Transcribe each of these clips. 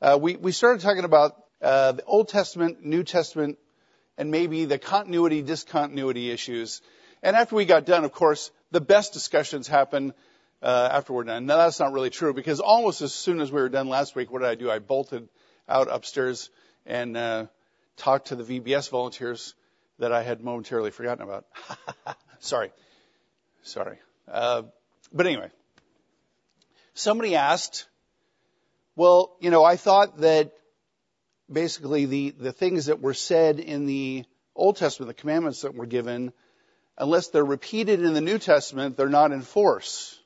We started talking about the Old Testament, New Testament, and maybe the continuity, discontinuity issues. And after we got done, of course, the best discussions happen after we're done. Now, that's not really true, because almost as soon as we were done last week, what did I do? I bolted out upstairs and talked to the VBS volunteers that I had momentarily forgotten about. Sorry. But anyway, somebody asked, well, I thought that basically the things that were said in the Old Testament, the commandments that were given, unless they're repeated in the New Testament, they're not in force.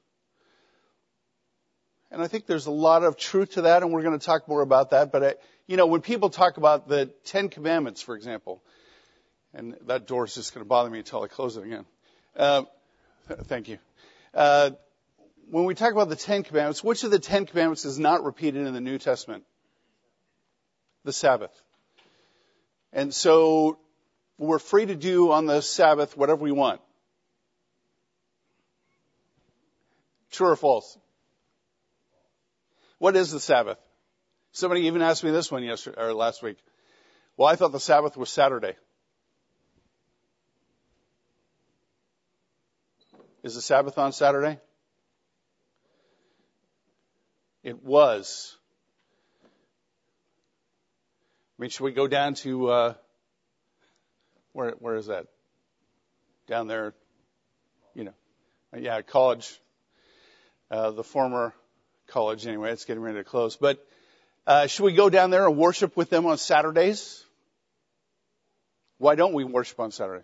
And I think there's a lot of truth to that, and we're going to talk more about that. But, when people talk about the Ten Commandments, for example, and that door is just going to bother me until I close it again. Thank you. When we talk about the Ten Commandments, which of the Ten Commandments is not repeated in the New Testament? The Sabbath. And so we're free to do on the Sabbath whatever we want. True or false? What is the Sabbath? Somebody even asked me this one last week. Well, I thought the Sabbath was Saturday. Is the Sabbath on Saturday? It was. Should we go down to, where is that? Down there, college, the former college anyway, it's getting ready to close. But should we go down there and worship with them on Saturdays? Why don't we worship on Saturday?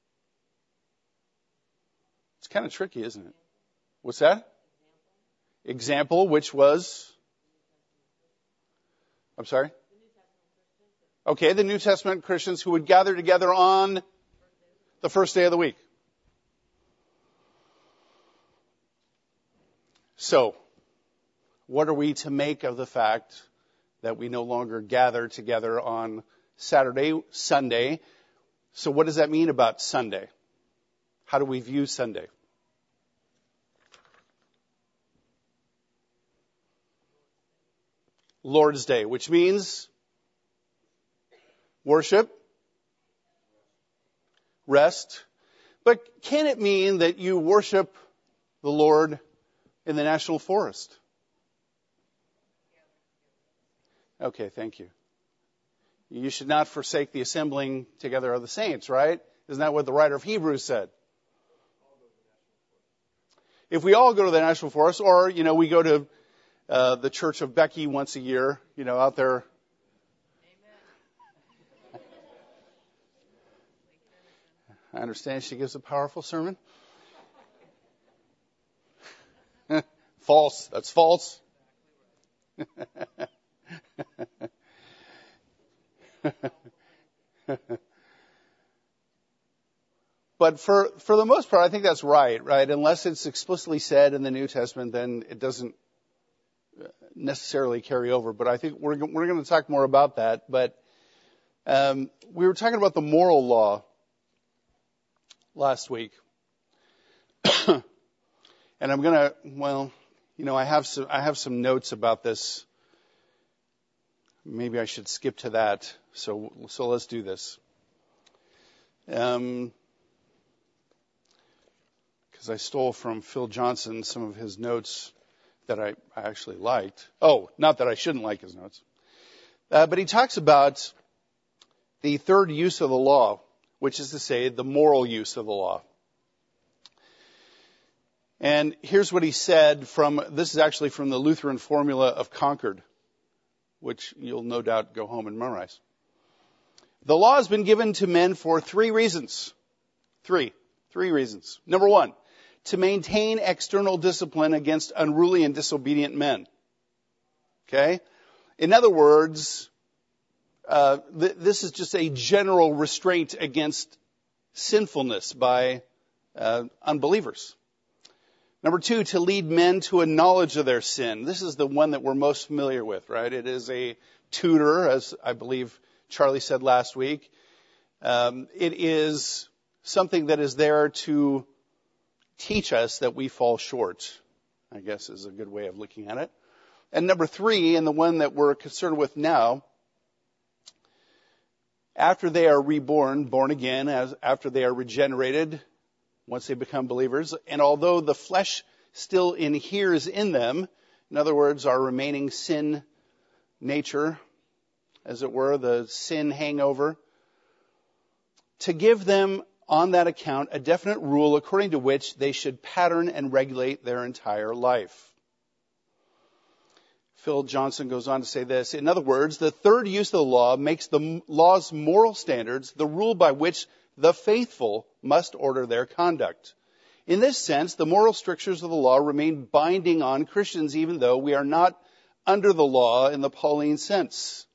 It's kind of tricky, isn't it? What's that? Example, which was? I'm sorry? Okay, the New Testament Christians who would gather together on the first day of the week. So, what are we to make of the fact that we no longer gather together on Saturday, Sunday? So what does that mean about Sunday? How do we view Sunday? Lord's Day, which means worship, rest. But can it mean that you worship the Lord in the national forest? Okay, thank you. You should not forsake the assembling together of the saints, right? Isn't that what the writer of Hebrews said? If we all go to the national forest, or, we go to the Church of Becky once a year, out there. I understand she gives a powerful sermon. False. That's false. But for the most part, I think that's right? Unless it's explicitly said in the New Testament, then it doesn't necessarily carry over. But I think we're going to talk more about that. But we were talking about the moral law last week. And I'm going to, I have some notes about this. Maybe I should skip to that. So let's do this. Because I stole from Phil Johnson some of his notes that I actually liked. Oh, not that I shouldn't like his notes. But he talks about the third use of the law, which is to say the moral use of the law. And here's what he said this is actually from the Lutheran Formula of Concord, which you'll no doubt go home and memorize. The law has been given to men for three reasons. Three reasons. Number one, to maintain external discipline against unruly and disobedient men. Okay? In other words, this is just a general restraint against sinfulness by unbelievers. Number two, to lead men to a knowledge of their sin. This is the one that we're most familiar with, right? It is a tutor, as I believe Charlie said last week. It is something that is there to teach us that we fall short, I guess is a good way of looking at it. And number 3, and the one that we're concerned with now, after they are reborn, born again, after they are regenerated, once they become believers, and although the flesh still inheres in them, in other words, our remaining sin nature, as it were, the sin hangover, to give them on that account a definite rule according to which they should pattern and regulate their entire life. Phil Johnson goes on to say this. In other words, the third use of the law makes the law's moral standards the rule by which the faithful must order their conduct. In this sense, the moral strictures of the law remain binding on Christians even though we are not under the law in the Pauline sense.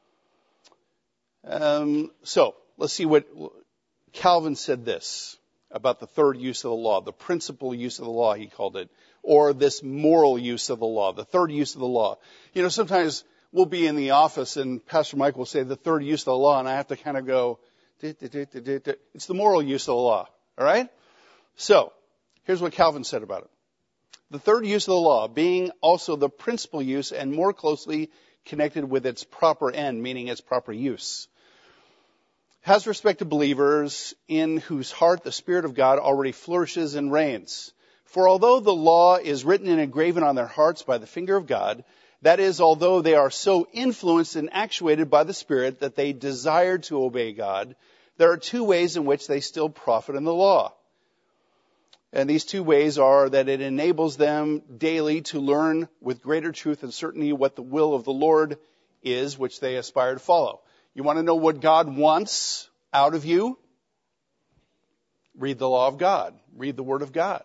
So, let's see what Calvin said this about the third use of the law, the principal use of the law, he called it, or this moral use of the law, the third use of the law. You know, sometimes we'll be in the office and Pastor Mike will say the third use of the law, and I have to kind of go, it's the moral use of the law, all right? So, here's what Calvin said about it. The third use of the law, being also the principal use and more closely connected with its proper end, meaning its proper use, has respect to believers in whose heart the Spirit of God already flourishes and reigns. For although the law is written and engraven on their hearts by the finger of God, that is, although they are so influenced and actuated by the Spirit that they desire to obey God, there are 2 ways in which they still profit in the law. And these 2 ways are that it enables them daily to learn with greater truth and certainty what the will of the Lord is, which they aspire to follow. You want to know what God wants out of you? Read the law of God. Read the Word of God.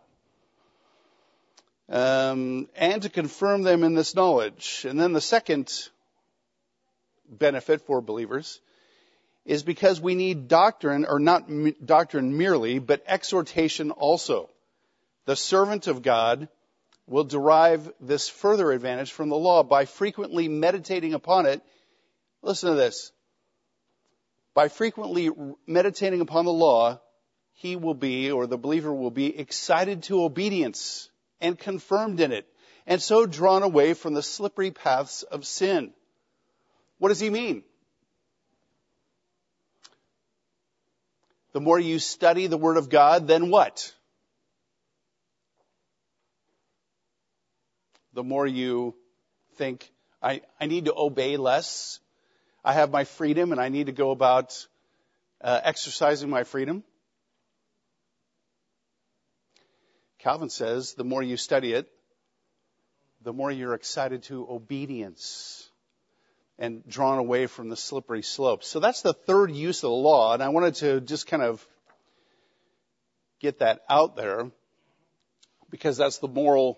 And to confirm them in this knowledge. And then the second benefit for believers is because we need doctrine, or not doctrine merely, but exhortation also. The servant of God will derive this further advantage from the law by frequently meditating upon it. Listen to this. By frequently meditating upon the law, he will be, or the believer will be, excited to obedience and confirmed in it, and so drawn away from the slippery paths of sin. What does he mean? The more you study the Word of God, then what? The more you think, I need to obey less. I have my freedom and I need to go about exercising my freedom. Calvin says the more you study it, the more you're excited to obedience and drawn away from the slippery slopes. So that's the third use of the law, and I wanted to just kind of get that out there because that's the moral,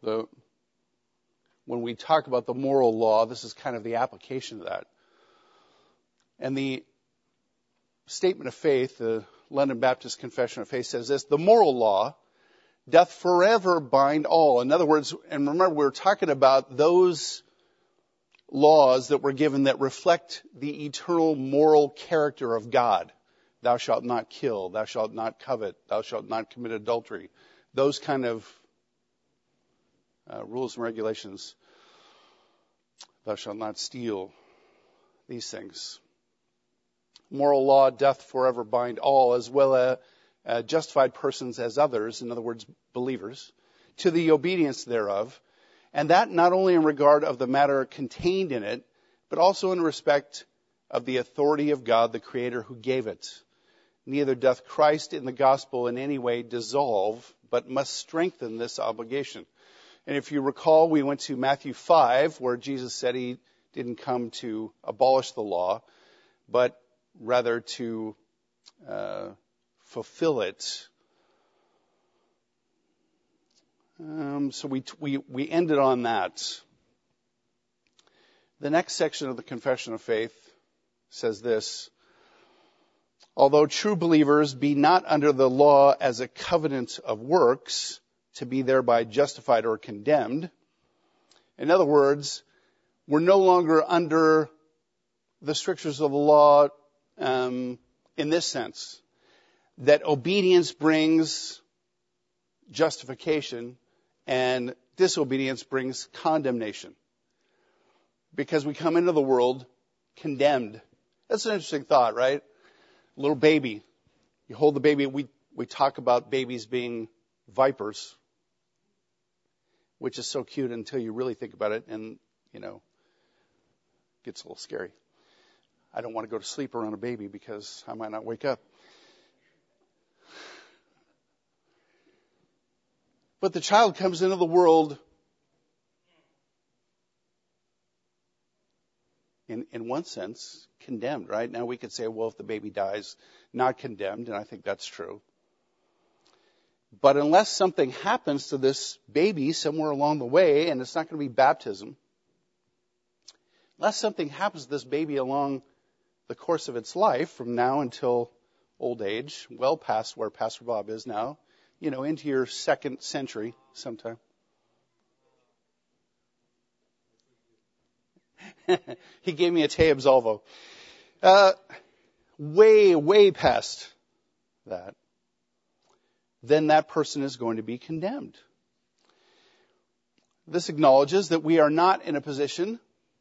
when we talk about the moral law, this is kind of the application of that. And the statement of faith, the London Baptist Confession of Faith says this: the moral law doth forever bind all. In other words, and remember, we're talking about those laws that were given that reflect the eternal moral character of God. Thou shalt not kill, thou shalt not covet, thou shalt not commit adultery. Those kind of rules and regulations. Thou shalt not steal. These things. Moral law doth forever bind all, as well as justified persons as others, in other words, believers, to the obedience thereof, and that not only in regard of the matter contained in it, but also in respect of the authority of God, the Creator who gave it. Neither doth Christ in the gospel in any way dissolve, but must strengthen this obligation. And if you recall, we went to Matthew 5, where Jesus said he didn't come to abolish the law, but rather to fulfill it. So we ended on that. The next section of the Confession of Faith says this: although true believers be not under the law as a covenant of works, to be thereby justified or condemned. In other words, we're no longer under the strictures of the law in this sense, that obedience brings justification and disobedience brings condemnation. because we come into the world condemned. That's an interesting thought, right? A little baby. You hold the baby. We talk about babies being vipers, which is so cute until you really think about it, and, it gets a little scary. I don't want to go to sleep around a baby because I might not wake up. But the child comes into the world in one sense condemned, right? Now we could say, well, if the baby dies, not condemned, and I think that's true. But unless something happens to this baby somewhere along the way, and it's not going to be baptism, unless something happens to this baby along the course of its life from now until old age, well past where Pastor Bob is now, into your second century sometime. He gave me a te absolvo. Way past that. Then that person is going to be condemned. This acknowledges that we are not in a position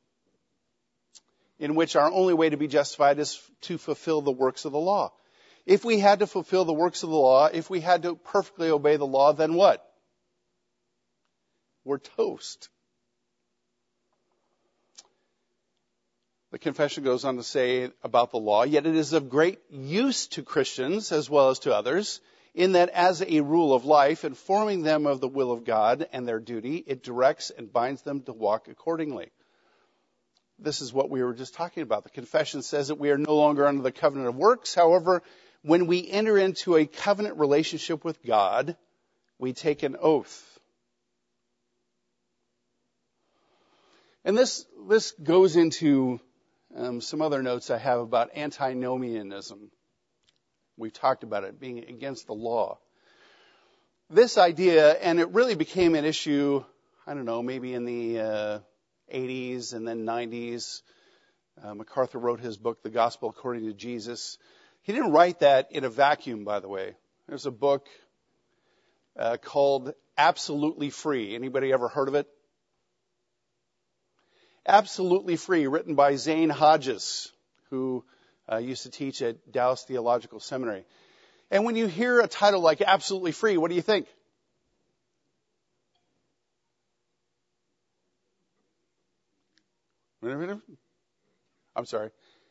in which our only way to be justified is to fulfill the works of the law. If we had to fulfill the works of the law, if we had to perfectly obey the law, then what? We're toast. The confession goes on to say about the law, yet it is of great use to Christians as well as to others, in that as a rule of life, informing them of the will of God and their duty, it directs and binds them to walk accordingly. This is what we were just talking about. The confession says that we are no longer under the covenant of works. However, when we enter into a covenant relationship with God, we take an oath. And this goes into some other notes I have about antinomianism. We've talked about it being against the law. This idea, and it really became an issue, I don't know, maybe in the 80s and then 90s. MacArthur wrote his book, The Gospel According to Jesus. He didn't write that in a vacuum, by the way. There's a book called Absolutely Free. Anybody ever heard of it? Absolutely Free, written by Zane Hodges, who used to teach at Dallas Theological Seminary. And when you hear a title like Absolutely Free, what do you think? I'm sorry.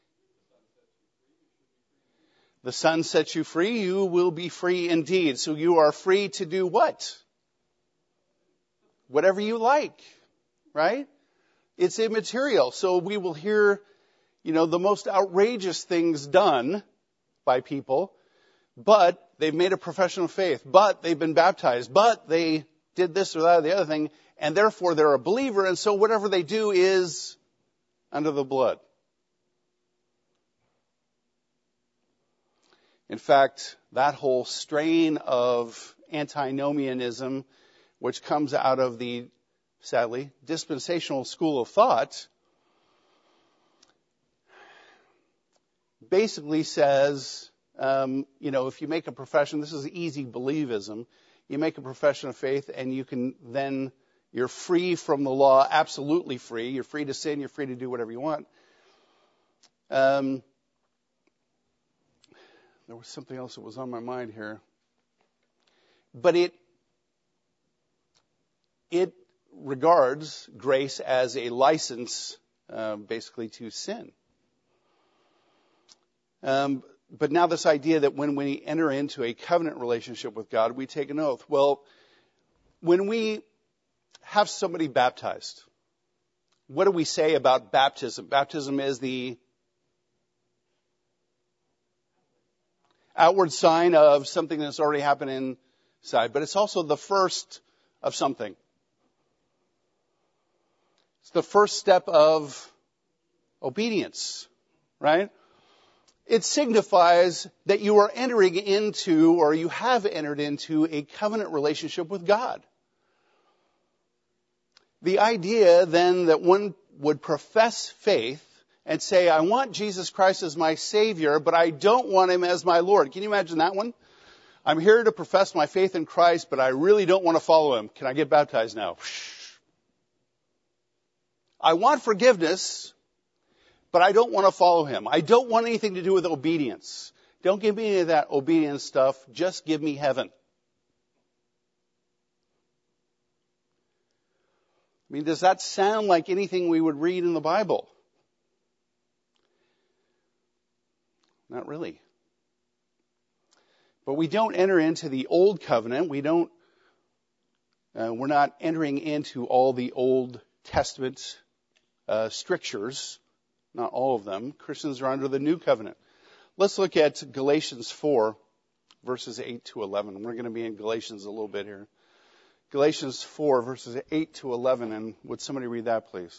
The Son sets you free, you will be free indeed. So you are free to do what? Whatever you like, right? It's immaterial. So we will hear, the most outrageous things done by people, but they've made a profession of faith, but they've been baptized, but they did this or that or the other thing, and therefore they're a believer, and so whatever they do is under the blood. In fact, that whole strain of antinomianism, which comes out of the, sadly, dispensational school of thought, basically says, if you make a profession, this is easy believism, you make a profession of faith and you're free from the law, absolutely free. You're free to sin, you're free to do whatever you want. There was something else that was on my mind here. But it regards grace as a license, basically, to sin. But now this idea that when we enter into a covenant relationship with God, we take an oath. Well, when we have somebody baptized, what do we say about baptism? Baptism is the outward sign of something that's already happened inside, but it's also the first of something. It's the first step of obedience, right? It signifies that you are entering into, or you have entered into, a covenant relationship with God. The idea then that one would profess faith and say, I want Jesus Christ as my Savior, but I don't want Him as my Lord. Can you imagine that one? I'm here to profess my faith in Christ, but I really don't want to follow Him. Can I get baptized now? I want forgiveness, but I don't want to follow him. I don't want anything to do with obedience. Don't give me any of that obedience stuff. Just give me heaven. I mean, does that sound like anything we would read in the Bible? Not really. But we don't enter into the old covenant. We're not entering into all the Old Testament strictures. Not all of them. Christians are under the new covenant. Let's look at Galatians 4, verses 8 to 11. We're going to be in Galatians a little bit here. Galatians 4, verses 8 to 11. And would somebody read that, please?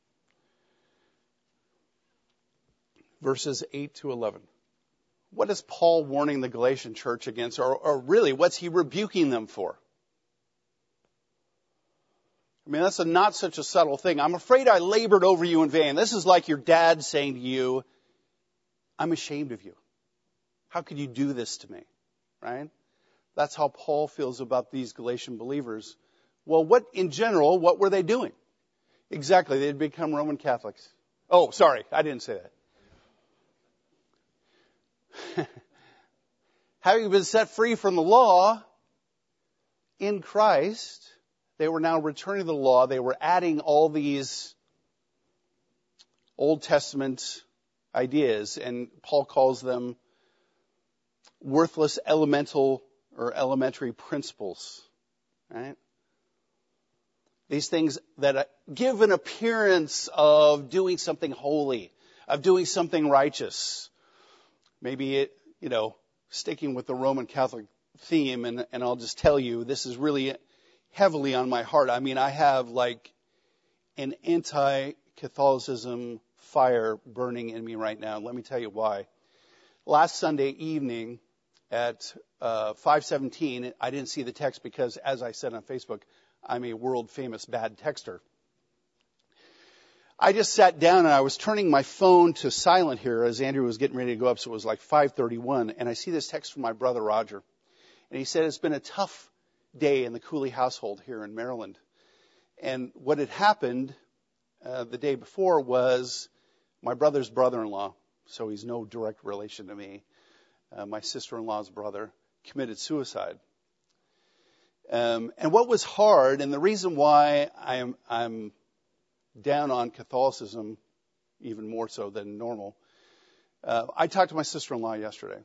Verses 8 to 11. What is Paul warning the Galatian church against? Or really, what's he rebuking them for? I mean, that's not such a subtle thing. I'm afraid I labored over you in vain. This is like your dad saying to you, I'm ashamed of you. How could you do this to me? Right? That's how Paul feels about these Galatian believers. Well, in general, what were they doing? Exactly, they'd become Roman Catholics. Oh, sorry, I didn't say that. Having been set free from the law in Christ, they were now returning to the law. They were adding all these Old Testament ideas, and Paul calls them worthless elementary principles. Right? These things that give an appearance of doing something holy, of doing something righteous. Maybe sticking with the Roman Catholic theme, and I'll just tell you, this is really heavily on my heart. I mean, I have like an anti-Catholicism fire burning in me right now. Let me tell you why. Last Sunday evening at 5:17, I didn't see the text because, as I said on Facebook, I'm a world famous bad texter. I just sat down and I was turning my phone to silent here as Andrew was getting ready to go up, so it was like 5:31, and I see this text from my brother Roger. And he said, it's been a tough day in the Cooley household here in Maryland. And what had happened the day before was my brother's brother-in-law, so he's no direct relation to me, my sister-in-law's brother, committed suicide. And what was hard, and the reason why I'm down on Catholicism even more so than normal, I talked to my sister-in-law yesterday.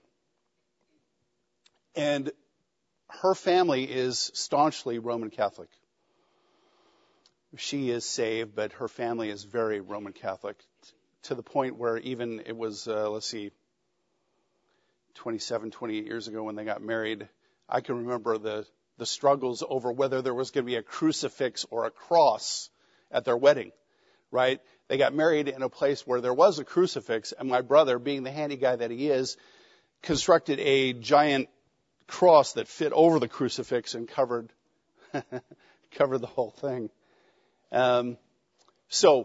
And her family is staunchly Roman Catholic. She is saved, but her family is very Roman Catholic, to the point where even it was, 27, 28 years ago when they got married, I can remember the struggles over whether there was going to be a crucifix or a cross at their wedding, right? They got married in a place where there was a crucifix, and my brother, being the handy guy that he is, constructed a giant cross that fit over the crucifix and covered the whole thing. So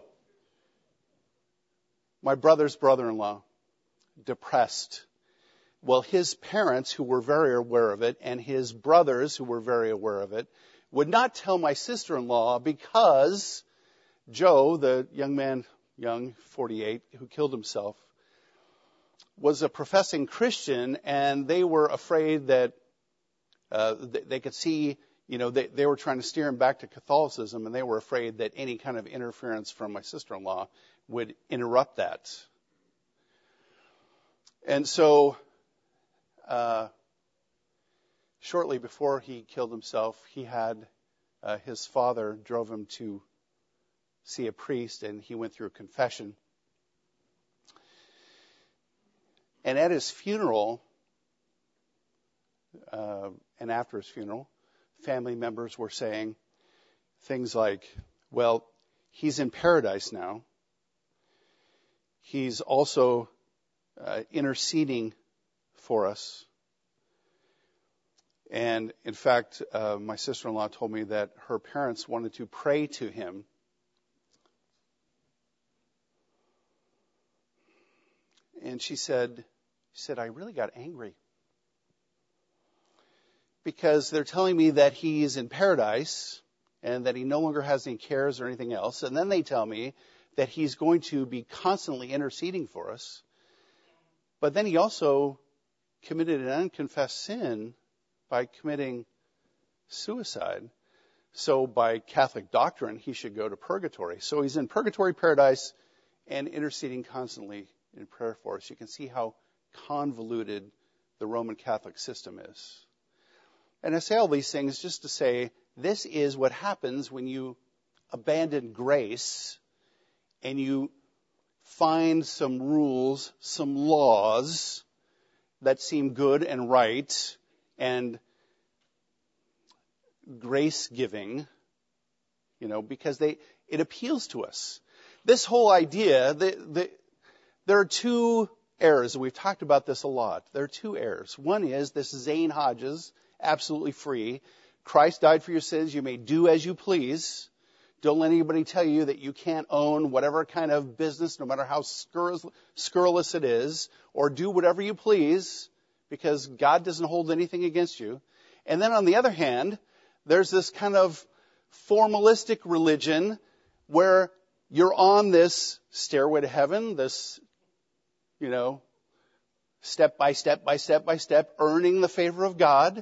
my brother's brother-in-law, depressed. Well, his parents, who were very aware of it, and his brothers, who were very aware of it, would not tell my sister-in-law because Joe, the young, 48, who killed himself, was a professing Christian, and they were afraid that they could see, they were trying to steer him back to Catholicism, and they were afraid that any kind of interference from my sister-in-law would interrupt that. And so, shortly before he killed himself, he had his father drove him to see a priest, and he went through a confession. And at his funeral, and after his funeral, family members were saying things like, well, he's in paradise now. He's also interceding for us. And in fact, my sister-in-law told me that her parents wanted to pray to him. And she said, I really got angry. Because they're telling me that he's in paradise and that he no longer has any cares or anything else. And then they tell me that he's going to be constantly interceding for us. But then he also committed an unconfessed sin by committing suicide. So by Catholic doctrine, he should go to purgatory. So he's in purgatory, paradise, and interceding constantly in prayer for us. You can see how convoluted the Roman Catholic system is. And I say all these things just to say this is what happens when you abandon grace and you find some rules, some laws that seem good and right and grace-giving, because it appeals to us. This whole idea, there are two errors. We've talked about this a lot. There are two errors. One is this Zane Hodges, absolutely free. Christ died for your sins. You may do as you please. Don't let anybody tell you that you can't own whatever kind of business, no matter how scurrilous it is, or do whatever you please, because God doesn't hold anything against you. And then on the other hand, there's this kind of formalistic religion where you're on this stairway to heaven, this, step by step, earning the favor of God.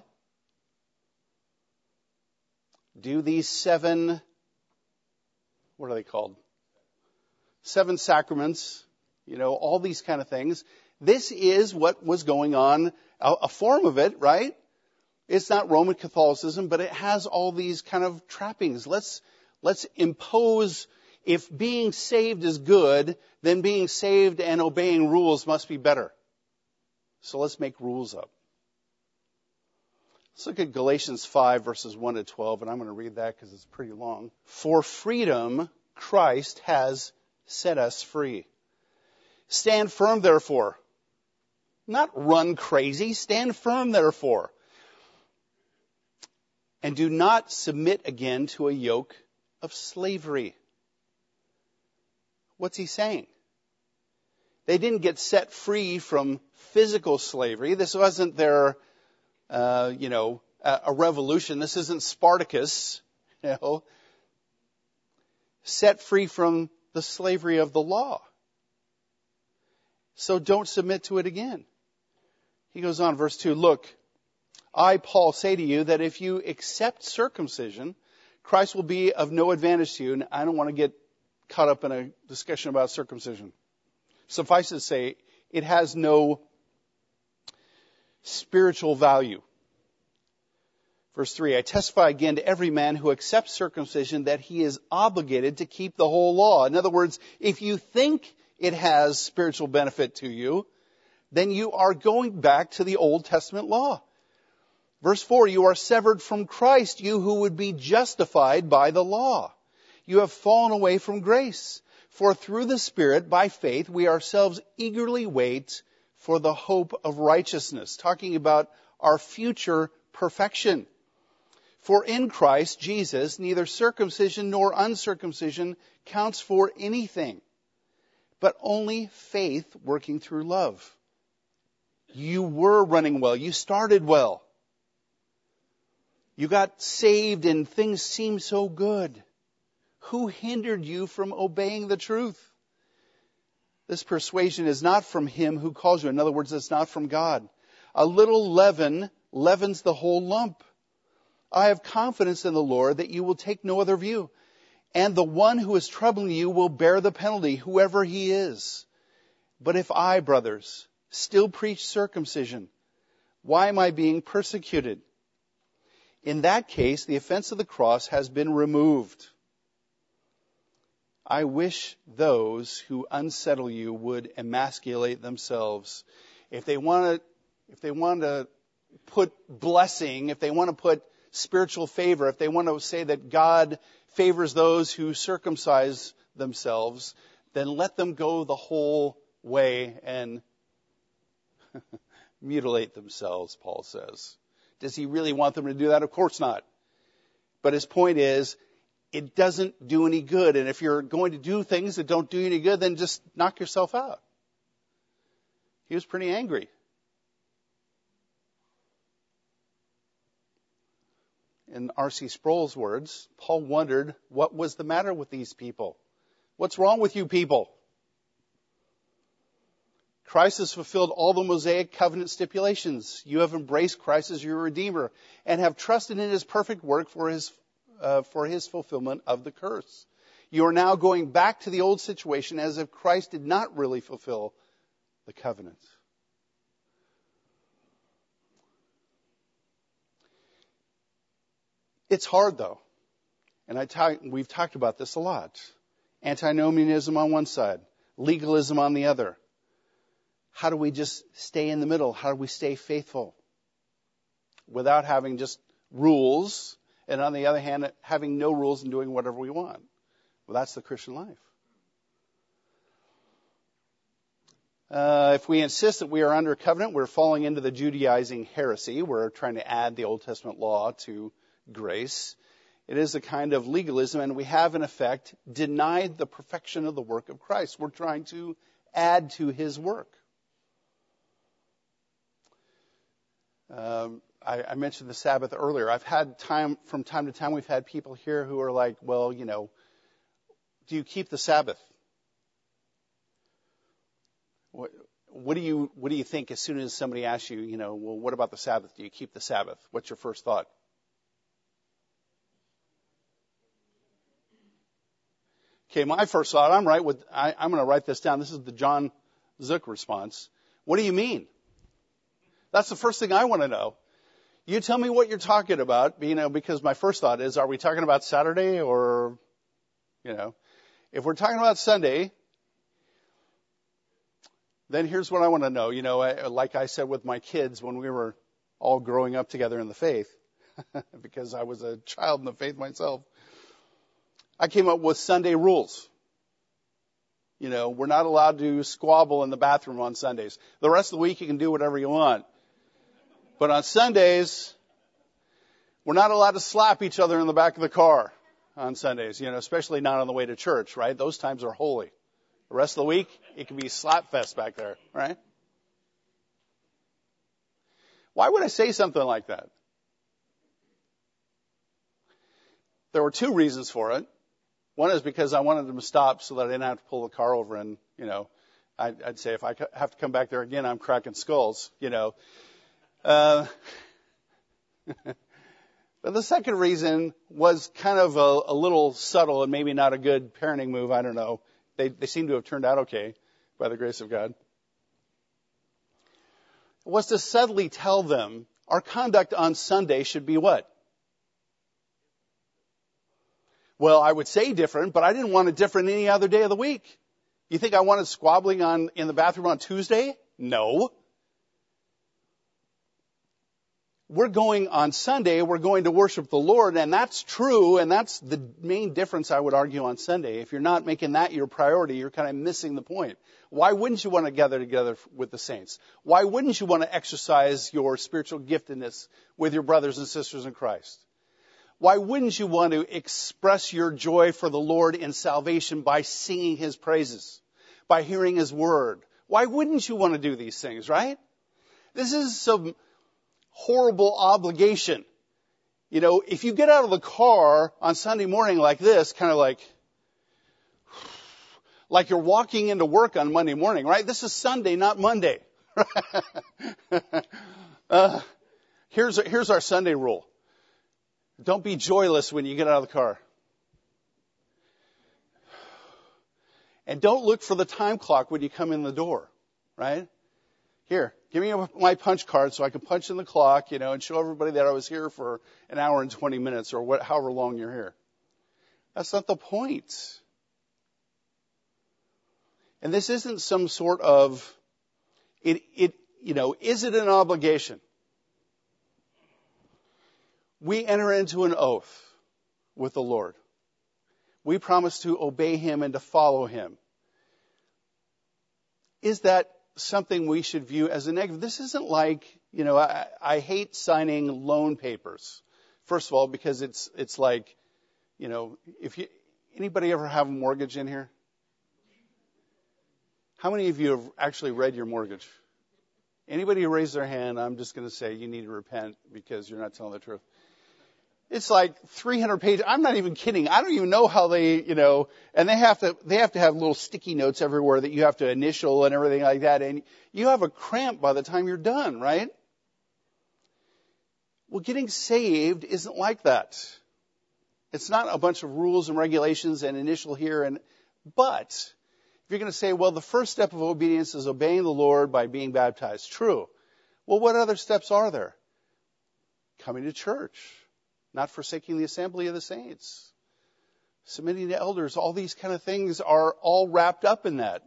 Do these 7, what are they called? 7 sacraments, all these kind of things. This is what was going on, a form of it, right? It's not Roman Catholicism, but it has all these kind of trappings. Let's impose, if being saved is good, then being saved and obeying rules must be better. So let's make rules up. Let's look at Galatians 5, verses 1 to 12, and I'm going to read that because it's pretty long. For freedom, Christ has set us free. Stand firm, therefore. Not run crazy. Stand firm, therefore. And do not submit again to a yoke of slavery. What's he saying? They didn't get set free from physical slavery. This wasn't their, a revolution. This isn't Spartacus, set free from the slavery of the law. So don't submit to it again. He goes on, verse 2, look, I, Paul, say to you that if you accept circumcision, Christ will be of no advantage to you. And I don't want to get caught up in a discussion about circumcision. Suffice it to say, it has no spiritual value. Verse 3, I testify again to every man who accepts circumcision that he is obligated to keep the whole law. In other words, if you think it has spiritual benefit to you, then you are going back to the Old Testament law. Verse 4, you are severed from Christ, you who would be justified by the law. You have fallen away from grace. For through the Spirit, by faith, we ourselves eagerly wait for the hope of righteousness. Talking about our future perfection. For in Christ Jesus, neither circumcision nor uncircumcision counts for anything, but only faith working through love. You were running well. You started well. You got saved and things seemed so good. Who hindered you from obeying the truth? This persuasion is not from him who calls you. In other words, it's not from God. A little leaven leavens the whole lump. I have confidence in the Lord that you will take no other view. And the one who is troubling you will bear the penalty, whoever he is. But if I, brothers, still preach circumcision, why am I being persecuted? In that case, the offense of the cross has been removed. I wish those who unsettle you would emasculate themselves. If they want to put blessing, if they want to put spiritual favor, if they want to say that God favors those who circumcise themselves, then let them go the whole way and mutilate themselves, Paul says. Does he really want them to do that? Of course not. But his point is, it doesn't do any good. And if you're going to do things that don't do any good, then just knock yourself out. He was pretty angry. in R.C. Sproul's words, Paul wondered what was the matter with these people. What's wrong with you people? Christ has fulfilled all the Mosaic covenant stipulations. You have embraced Christ as your Redeemer and have trusted in His perfect work for His fulfillment of the curse. You are now going back to the old situation as if Christ did not really fulfill the covenant. It's hard, though. And we've talked about this a lot. Antinomianism on one side, legalism on the other. How do we just stay in the middle? How do we stay faithful without having just rules, and on the other hand, having no rules and doing whatever we want? Well, that's the Christian life. If we insist that we are under covenant, we're falling into the Judaizing heresy. We're trying to add the Old Testament law to grace. It is a kind of legalism, and we have, in effect, denied the perfection of the work of Christ. We're trying to add to His work. I mentioned the Sabbath earlier. I've had from time to time, we've had people here who are like, well, do you keep the Sabbath? What do you think as soon as somebody asks you, well, what about the Sabbath? Do you keep the Sabbath? What's your first thought? Okay, my first thought, I'm going to write this down. This is the John Zook response. What do you mean? That's the first thing I want to know. You tell me what you're talking about, because my first thought is, are we talking about Saturday or, if we're talking about Sunday, then here's what I want to know. Like I said with my kids when we were all growing up together in the faith, because I was a child in the faith myself, I came up with Sunday rules. We're not allowed to squabble in the bathroom on Sundays. The rest of the week you can do whatever you want. But on Sundays, we're not allowed to slap each other in the back of the car on Sundays, especially not on the way to church, right? Those times are holy. The rest of the week, it can be slap fest back there, right? Why would I say something like that? There were two reasons for it. One is because I wanted them to stop so that I didn't have to pull the car over and, I'd say if I have to come back there again, I'm cracking skulls, But the second reason was kind of a little subtle and maybe not a good parenting move. I don't know. They seem to have turned out okay by the grace of God. It was to subtly tell them our conduct on Sunday should be what? Well, I would say different, but I didn't want it different any other day of the week. You think I wanted squabbling in the bathroom on Tuesday? No. We're going on Sunday, we're going to worship the Lord, and that's true, and that's the main difference I would argue on Sunday. If you're not making that your priority, you're kind of missing the point. Why wouldn't you want to gather together with the saints? Why wouldn't you want to exercise your spiritual giftedness with your brothers and sisters in Christ? Why wouldn't you want to express your joy for the Lord in salvation by singing His praises, by hearing His word? Why wouldn't you want to do these things, right? This is some horrible obligation. If you get out of the car on Sunday morning like this, kind of like you're walking into work on Monday morning, right? This is Sunday, not Monday. Here's our Sunday rule. Don't be joyless when you get out of the car. And don't look for the time clock when you come in the door, right? Here, give me my punch card so I can punch in the clock, and show everybody that I was here for an hour and 20 minutes or however long you're here. That's not the point. And this isn't some sort of, is it an obligation? We enter into an oath with the Lord. We promise to obey Him and to follow Him. Is that something we should view as a negative? This isn't like, I hate signing loan papers. First of all, because it's like, anybody ever have a mortgage in here? How many of you have actually read your mortgage? Anybody who raised their hand, I'm just going to say you need to repent because you're not telling the truth. It's like 300 pages. I'm not even kidding. I don't even know how they, and they have to have little sticky notes everywhere that you have to initial and everything like that. And you have a cramp by the time you're done, right? Well, getting saved isn't like that. It's not a bunch of rules and regulations and initial here but if you're going to say, well, the first step of obedience is obeying the Lord by being baptized. True. Well, what other steps are there? Coming to church, not forsaking the assembly of the saints, submitting to elders, all these kind of things are all wrapped up in that.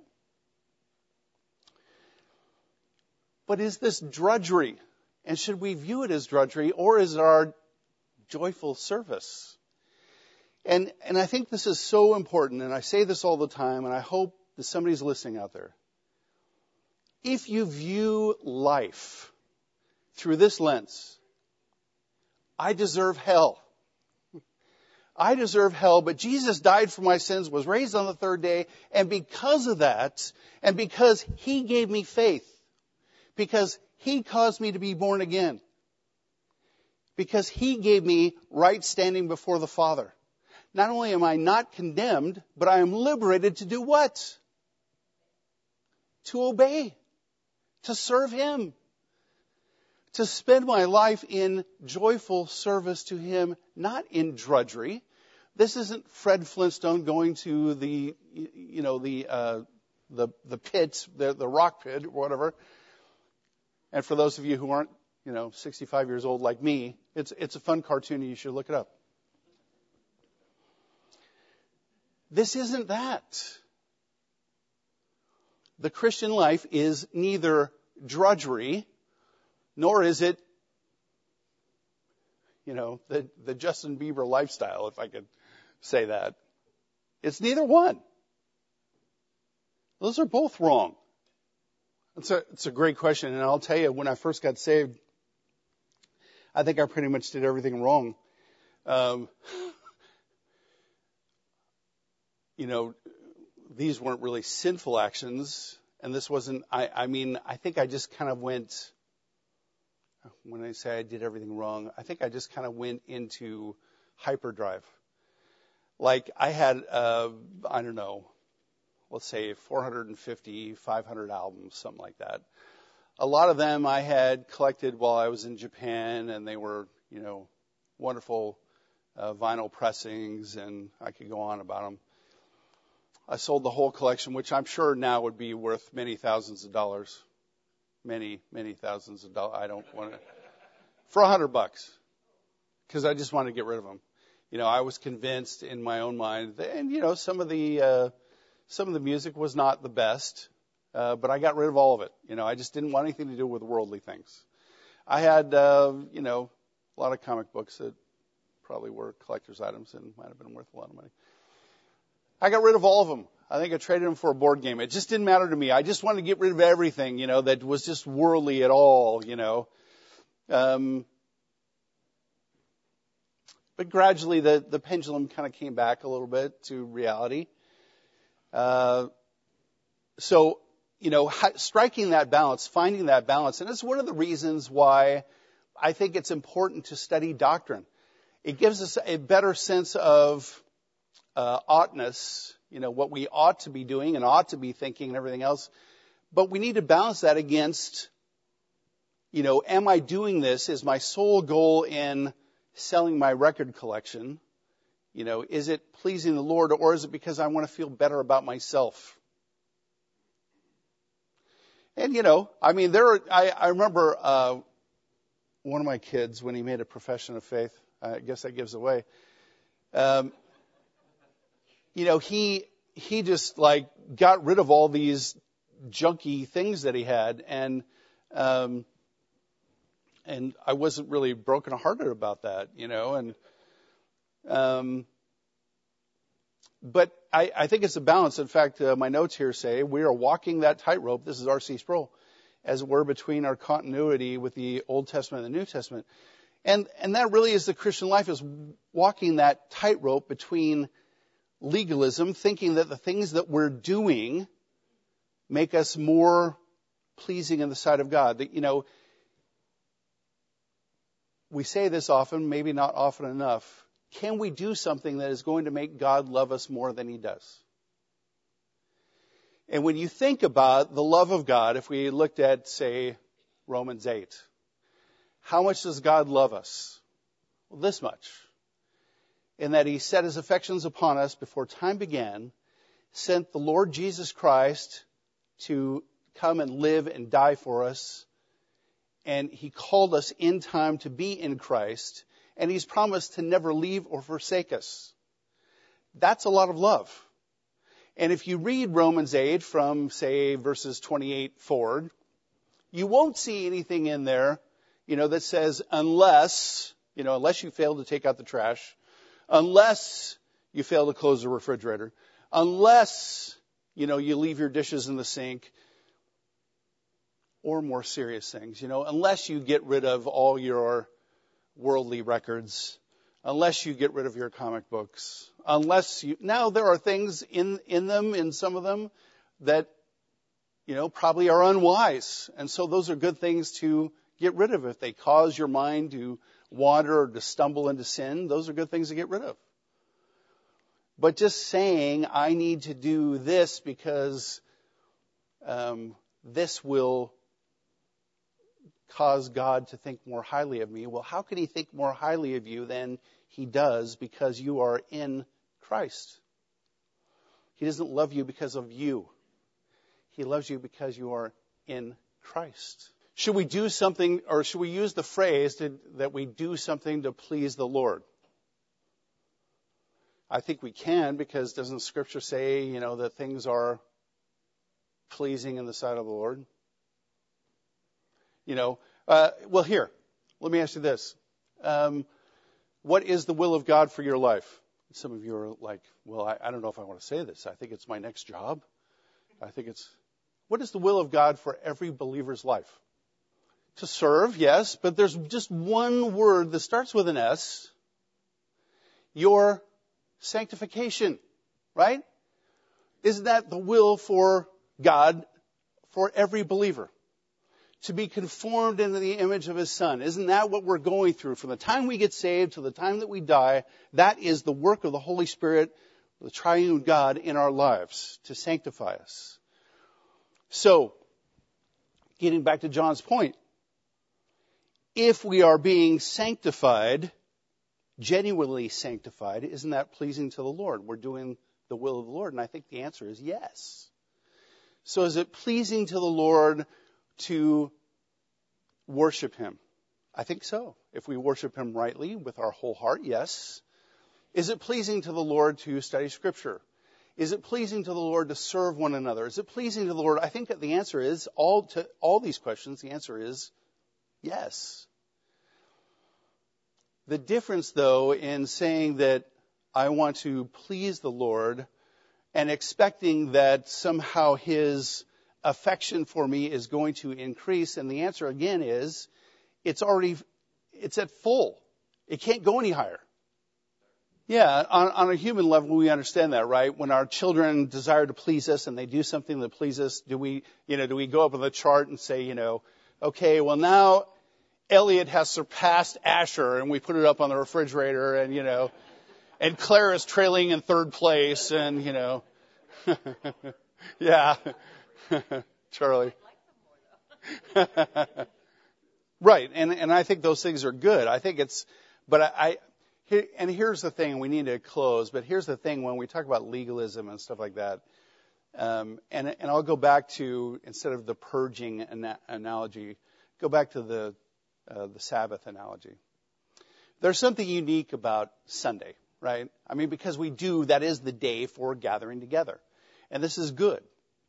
But is this drudgery? And should we view it as drudgery, or is it our joyful service? And I think this is so important, and I say this all the time, and I hope that somebody's listening out there. If you view life through this lens, I deserve hell. I deserve hell, but Jesus died for my sins, was raised on the third day, and because of that, and because He gave me faith, because He caused me to be born again, because He gave me right standing before the Father, not only am I not condemned, but I am liberated to do what? To obey, to serve Him, to spend my life in joyful service to Him, not in drudgery. This isn't Fred Flintstone going to the pit, the rock pit, or whatever. And for those of you who aren't, 65 years old like me, it's a fun cartoon and you should look it up. This isn't that. The Christian life is neither drudgery, nor is it, the Justin Bieber lifestyle, if I could say that. It's neither one. Those are both wrong. It's a great question, and I'll tell you, when I first got saved, I think I pretty much did everything wrong. These weren't really sinful actions, and this wasn't, I think I just kind of went, when I say I did everything wrong, I think I just kind of went into hyperdrive. Like I had, let's say 450, 500 albums, something like that. A lot of them I had collected while I was in Japan, and they were, wonderful vinyl pressings, and I could go on about them. I sold the whole collection, which I'm sure now would be worth many thousands of dollars. Many, many thousands of dollars. I don't want to, for $100, because I just wanted to get rid of them. I was convinced in my own mind, and some of the music was not the best, but I got rid of all of it. I just didn't want anything to do with worldly things. I had, a lot of comic books that probably were collector's items and might have been worth a lot of money. I got rid of all of them. I think I traded them for a board game. It just didn't matter to me. I just wanted to get rid of everything, that was just worldly at all, But gradually the pendulum kind of came back a little bit to reality. Striking that balance, finding that balance, and it's one of the reasons why I think it's important to study doctrine. It gives us a better sense of oughtness, what we ought to be doing and ought to be thinking and everything else. But we need to balance that against, am I doing this? Is my sole goal in selling my record collection? Is it pleasing the Lord, or is it because I want to feel better about myself? And, I remember one of my kids, when he made a profession of faith, I guess that gives away, he just got rid of all these junky things that he had, and I wasn't really brokenhearted about that, but I think it's a balance. In fact, my notes here say we are walking that tightrope. This is R.C. Sproul, as it were, between our continuity with the Old Testament and the New Testament, and that really is the Christian life, is walking that tightrope between legalism, thinking that the things that we're doing make us more pleasing in the sight of God. That, we say this often, maybe not often enough. Can we do something that is going to make God love us more than he does? And when you think about the love of God, if we looked at, say, Romans 8, how much does God love us? Well, this much. In that he set his affections upon us before time began, sent the Lord Jesus Christ to come and live and die for us, and he called us in time to be in Christ, and he's promised to never leave or forsake us. That's a lot of love. And if you read Romans 8 from, say, verses 28 forward, you won't see anything in there, that says unless you fail to take out the trash, unless you fail to close the refrigerator, unless, you leave your dishes in the sink, or more serious things, unless you get rid of all your worldly records, unless you get rid of your comic books, now there are things in some of them that, probably are unwise. And so those are good things to get rid of. If they cause your mind to wander or to stumble into sin, those are good things to get rid of. But just saying, I need to do this because this will cause God to think more highly of me. Well, how can he think more highly of you than he does because you are in Christ? He doesn't love you because of you. He loves you because you are in Christ. Should we do something, or should we use the phrase that we do something to please the Lord? I think we can, because doesn't Scripture say, that things are pleasing in the sight of the Lord? Well, here, let me ask you this. What is the will of God for your life? Some of you are like, well, I don't know if I want to say this. I think it's my next job. What is the will of God for every believer's life? To serve, yes, but there's just one word that starts with an S. Your sanctification, right? Isn't that the will for God for every believer? To be conformed into the image of his Son. Isn't that what we're going through? From the time we get saved to the time that we die, that is the work of the Holy Spirit, the triune God in our lives, to sanctify us. So, getting back to John's point, if we are being sanctified, genuinely sanctified, isn't that pleasing to the Lord? We're doing the will of the Lord, and I think the answer is yes. So is it pleasing to the Lord to worship him? I think so. If we worship him rightly with our whole heart, yes. Is it pleasing to the Lord to study Scripture? Is it pleasing to the Lord to serve one another? Is it pleasing to the Lord? I think that the answer is, to all these questions, the answer is yes. The difference, though, in saying that I want to please the Lord and expecting that somehow his affection for me is going to increase, and the answer again is, it's at full. It can't go any higher. Yeah, on a human level, we understand that, right? When our children desire to please us and they do something that pleases us, do we go up on the chart and say, okay, well now Elliot has surpassed Asher, and we put it up on the refrigerator, and and Claire is trailing in third place, and yeah. Charlie. Right, and I think those things are good. I think and here's the thing, we need to close, but here's the thing when we talk about legalism and stuff like that, and I'll go back to, instead of the purging analogy, go back to the Sabbath analogy. There's something unique about Sunday, right? I mean, because that is the day for gathering together, and this is good.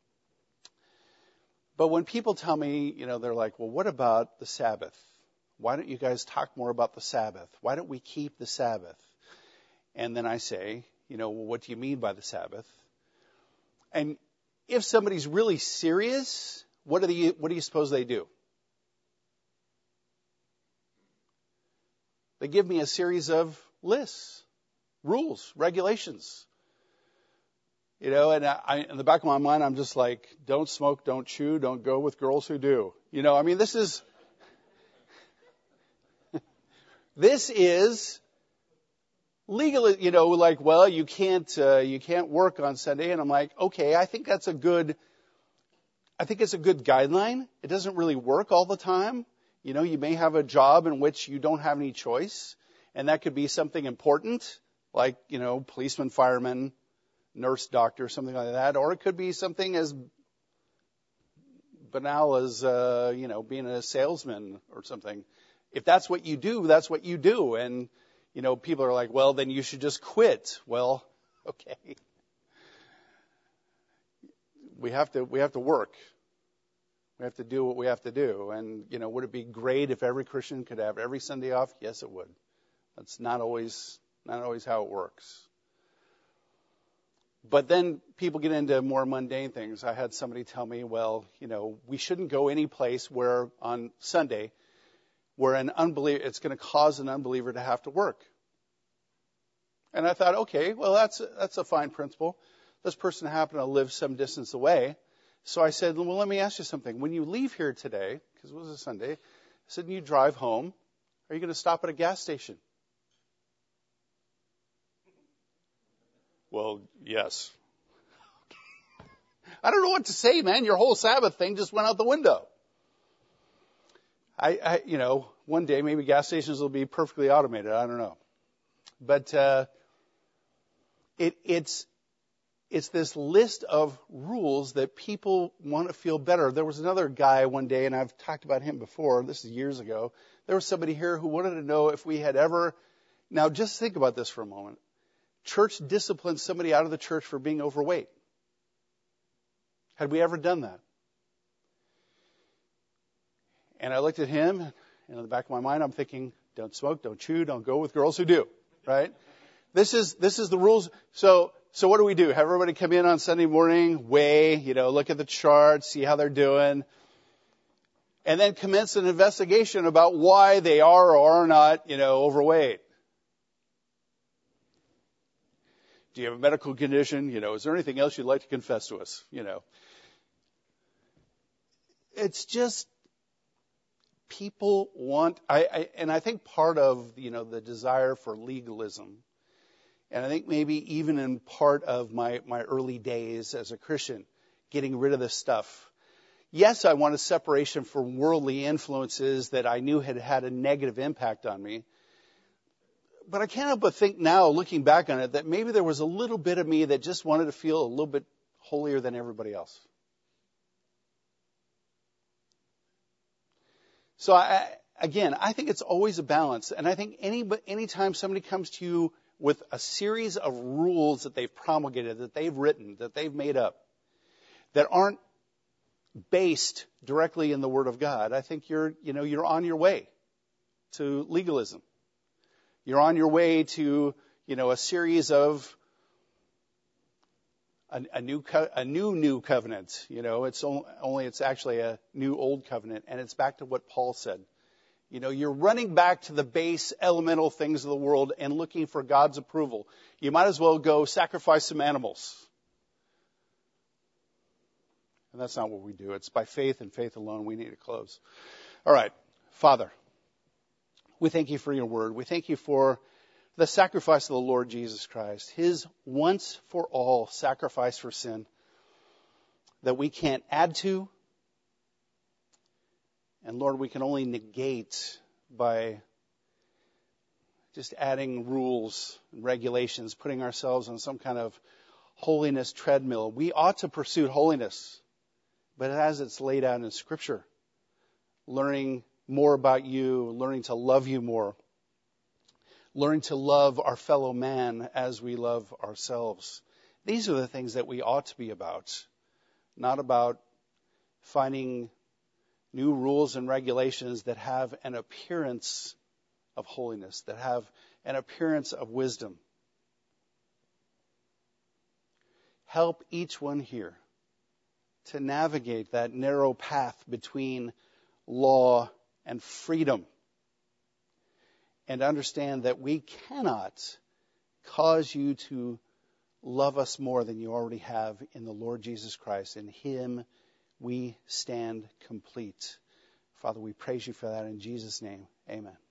But when people tell me, they're like, well, what about the Sabbath? Why don't you guys talk more about the Sabbath? Why don't we keep the Sabbath? And then I say, well, what do you mean by the Sabbath? And if somebody's really serious, what do you suppose they do? They give me a series of lists, rules, regulations. And in the back of my mind, I'm just like, don't smoke, don't chew, don't go with girls who do. This is, This is legal, like, well, you can't work on Sunday. And I'm like, okay, I think it's a good guideline. It doesn't really work all the time. You may have a job in which you don't have any choice, and that could be something important, like, policeman, fireman, nurse, doctor, something like that. Or it could be something as banal as, being a salesman or something. If that's what you do, that's what you do. And, people are like, well, then you should just quit. Well, okay. We have to work. We have to do what we have to do. And, would it be great if every Christian could have every Sunday off? Yes, it would. That's not always how it works. But then people get into more mundane things. I had somebody tell me, well, we shouldn't go any place where on Sunday where it's going to cause an unbeliever to have to work. And I thought, okay, well, that's a fine principle. This person happened to live some distance away. So I said, well, let me ask you something. When you leave here today, because it was a Sunday, I said, and you drive home, are you going to stop at a gas station? Well, yes. I don't know what to say, man. Your whole Sabbath thing just went out the window. One day maybe gas stations will be perfectly automated. I don't know. But it's this list of rules that people want to feel better. There was another guy one day, and I've talked about him before. This is years ago. There was somebody here who wanted to know if we had ever. Now, just think about this for a moment. Church disciplined somebody out of the church for being overweight. Had we ever done that? And I looked at him, and in the back of my mind, I'm thinking, don't smoke, don't chew, don't go with girls who do, right? This is the rules. So what do we do? Have everybody come in on Sunday morning, weigh, look at the chart, see how they're doing, and then commence an investigation about why they are or are not, overweight. Do you have a medical condition? Is there anything else you'd like to confess to us? It's just people want, and I think part of, the desire for legalism, and I think maybe even in part of my early days as a Christian, getting rid of this stuff. Yes, I want a separation from worldly influences that I knew had a negative impact on me. But I can't help but think now, looking back on it, that maybe there was a little bit of me that just wanted to feel a little bit holier than everybody else. So I think it's always a balance. And I think anytime somebody comes to you with a series of rules that they've promulgated, that they've written, that they've made up, that aren't based directly in the Word of God, I think you're on your way to legalism. You're on your way to, a series of a new covenant. It's actually a new old covenant, and it's back to what Paul said. You're running back to the base elemental things of the world and looking for God's approval. You might as well go sacrifice some animals. And that's not what we do. It's by faith and faith alone. We need to close. All right. Father, we thank you for your word. We thank you for the sacrifice of the Lord Jesus Christ, his once for all sacrifice for sin that we can't add to. And Lord, we can only negate by just adding rules and regulations, putting ourselves on some kind of holiness treadmill. We ought to pursue holiness, but as it's laid out in Scripture, learning more about you, learning to love you more, learning to love our fellow man as we love ourselves. These are the things that we ought to be about, not about finding new rules and regulations that have an appearance of holiness, that have an appearance of wisdom. Help each one here to navigate that narrow path between law and freedom, and understand that we cannot cause you to love us more than you already have in the Lord Jesus Christ. In him we stand complete. Father, we praise you for that in Jesus' name. Amen.